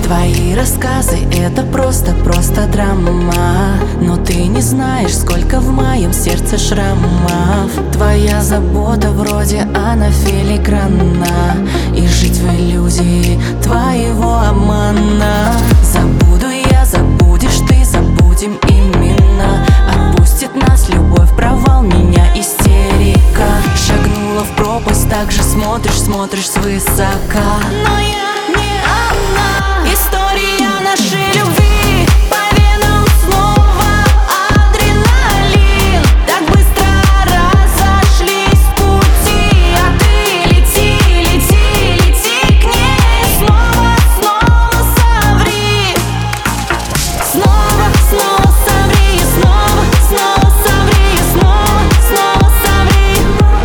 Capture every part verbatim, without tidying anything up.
Твои рассказы — это просто-просто драма, но ты не знаешь, сколько в моем сердце шрамов. Твоя забота вроде анафилигранна, и жить в иллюзии твоего обмана. Забуду я, забудешь ты, забудем именно. Отпустит нас любовь, провал, меня истерика. Шагнула в пропасть, так же смотришь, смотришь свысока. Но я не одна. История нашей любви по венам снова адреналин. Так быстро разошлись пути, а ты лети, лети, лети к ней. Снова, снова соври. Снова, снова соври. Снова, снова соври. Снова, снова соври.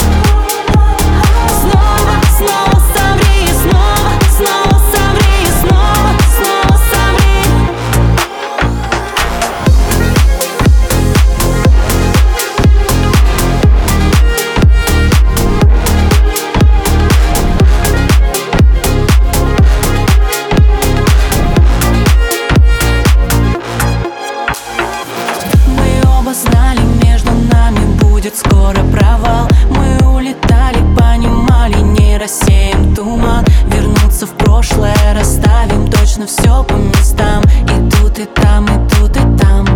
Снова, снова соври. Снова, снова соври. Снова, снова соври. Мы оба знали, между нами будет скоро провал. Мы улетали, понимали, не рассеем туман. Вернуться в прошлое, расставим точно все по местам. И тут, и там, и тут, и там.